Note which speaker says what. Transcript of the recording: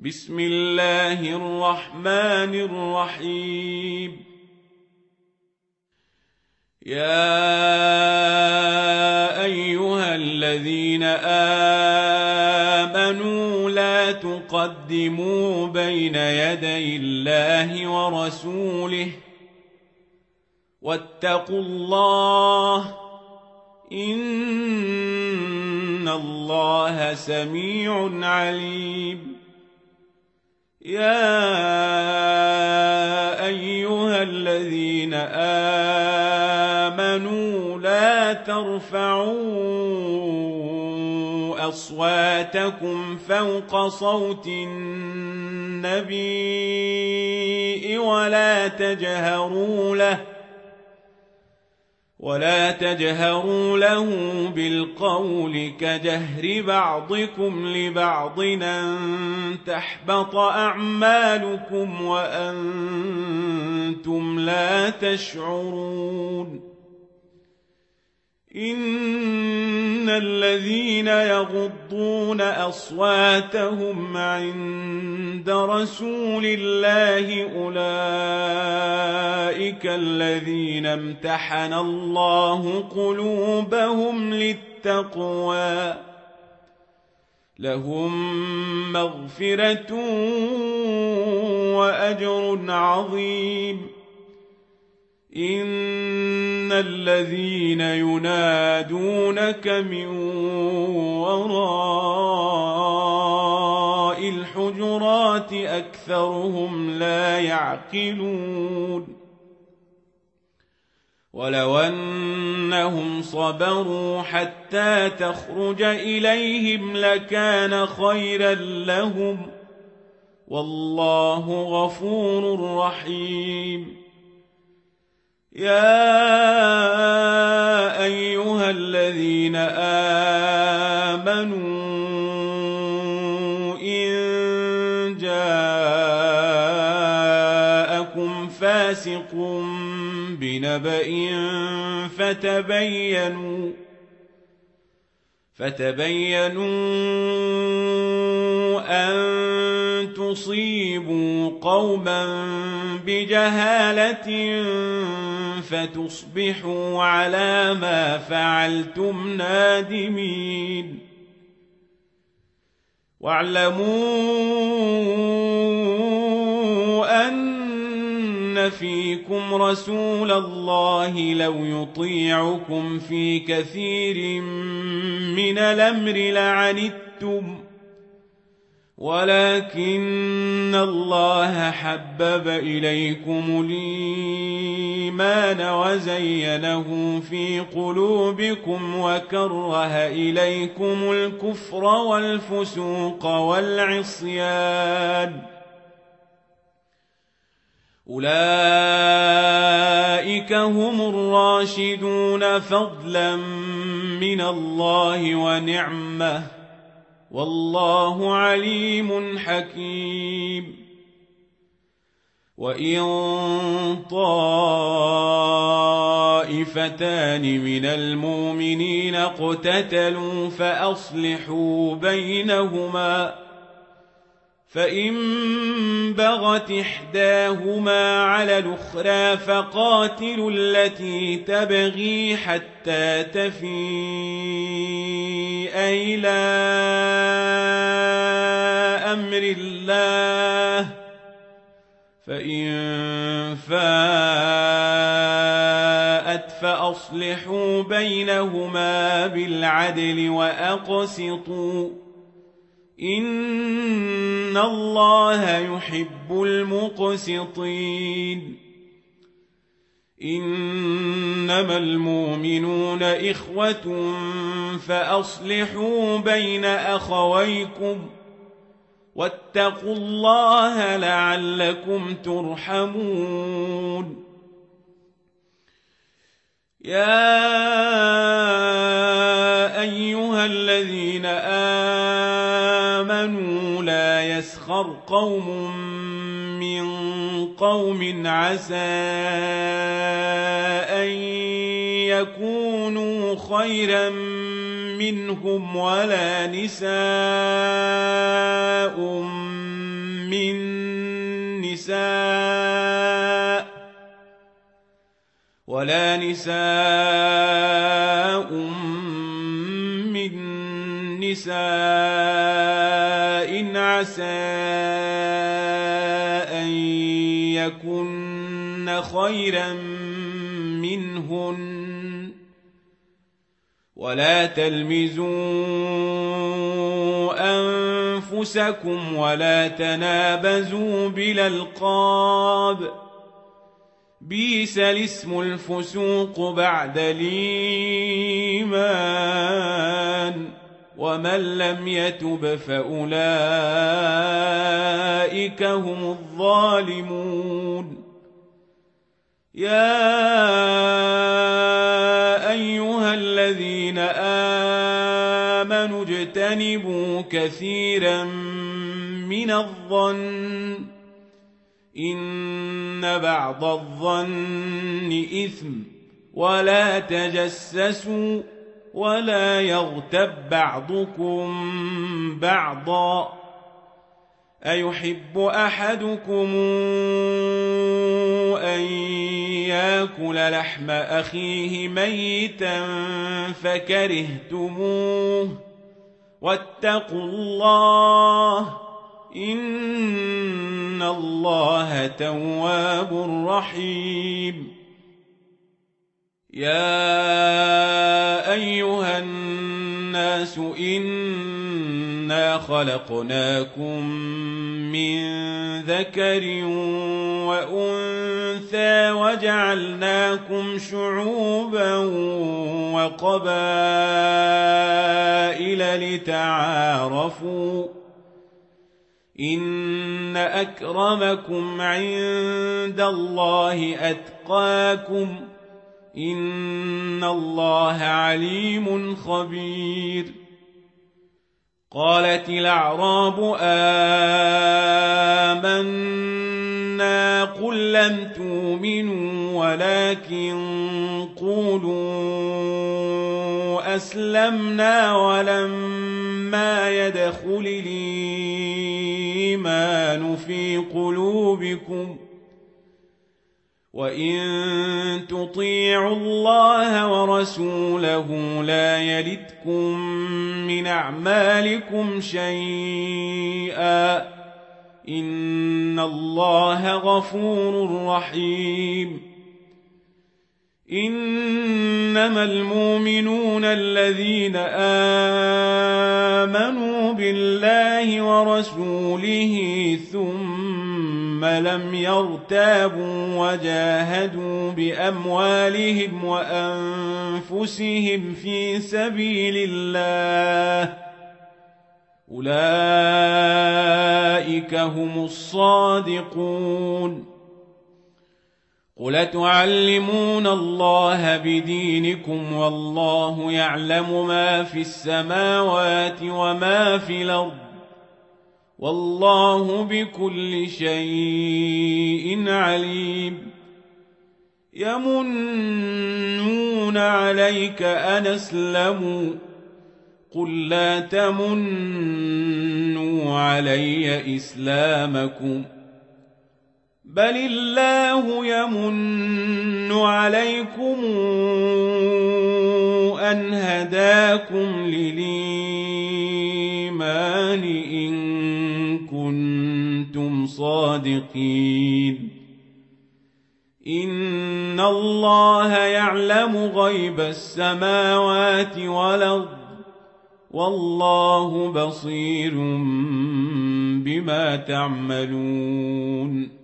Speaker 1: بسم الله الرحمن الرحيم يا أيها الذين آمنوا لا تقدموا بين يدي الله ورسوله واتقوا الله إن الله سميع عليم يا أيها الذين آمنوا لا ترفعوا أصواتكم فوق صوت النبي ولا تجهروا له بالقول كجهر بعضكم لبعض أن تحبط أعمالكم وأنتم لا تشعرون إن الذين يغضون أصواتهم عند رسول الله أولئك الذين امتحن الله قلوبهم للتقوى لهم مغفرة وأجر عظيم إن الذين ينادونك من وراء الحجرات أكثرهم لا يعقلون ولو أنهم صبروا حتى تخرج إليهم لكان خيرا لهم والله غفور رحيم يا أيها الذين آمنوا إن جاءكم فاسق بنبأ فتبينوا أن تصيبوا قوما بجهالة فتصبحوا على ما فعلتم نادمين واعلموا أن فيكم رسول الله لو يطيعكم في كثير من الأمر لعنتم ولكن الله حبب إليكم الإيمان وزينه في قلوبكم وكره إليكم الكفر والفسوق والعصيان أولئك هم الراشدون فضلا من الله ونعمة والله عليم حكيم وإن طائفتان من المؤمنين اقتتلوا فأصلحوا بينهما فإن بغت إحداهما على الأخرى فقاتلوا التي تبغي حتى تفيء إلى أمر الله فإن فاءت فأصلحوا بينهما بالعدل وأقسطوا إن الله يحب المقسطين إنما المؤمنون إخوة فأصلحوا بين أخويكم واتقوا الله لعلكم ترحمون يا أيها الذين آمنوا لا يسخر قوم من قوم عسى أن يكونوا خيرا منهم ولا نساء من نساء ولا نساء من نساء عسى أن يكن خيرا منهن ولا تلمزوا أنفسكم ولا تنابزوا بالألقاب بئس الاسم الفسوق بعد الإيمان ومن لم يتب فأولئك هم الظالمون يا أيها الذين آمنوا اجتنبوا كثيرا من الظن إن بعض الظن إثم ولا تجسسوا ولا يغتب بعضكم بعضا أيحب أحدكم أن يأكل لحم أخيه ميتا فكرهتموه واتقوا الله إن الله تواب رحيم يا أيها الناس إنا خلقناكم من ذكر وأنثى وجعلناكم شعوبا وقبائل لتعارفوا إن أكرمكم عند الله أتقاكم إن الله عليم خبير قالت الأعراب آمنا قل لم تؤمنوا ولكن قولوا أسلمنا ولما يدخل الإيمان في قلوبكم وإن تطيعوا الله ورسوله لا يلتكم من أعمالكم شيئا إن الله غفور رحيم إنما المؤمنون الذين آمنوا بالله ورسوله ثم لم يرتابوا وجاهدوا بأموالهم وأنفسهم في سبيل الله أولئك هم الصادقون قل تعلمون الله بدينكم والله يعلم ما في السماوات وما في الأرض والله بكل شيء عليم يمنون عليك أن أسلموا قل لا تمنوا علي إسلامكم بل الله يمن عليكم أن هداكم للإيمان إن كنتم صادقين إن الله يعلم غيب السماوات والأرض والله بصير بما تعملون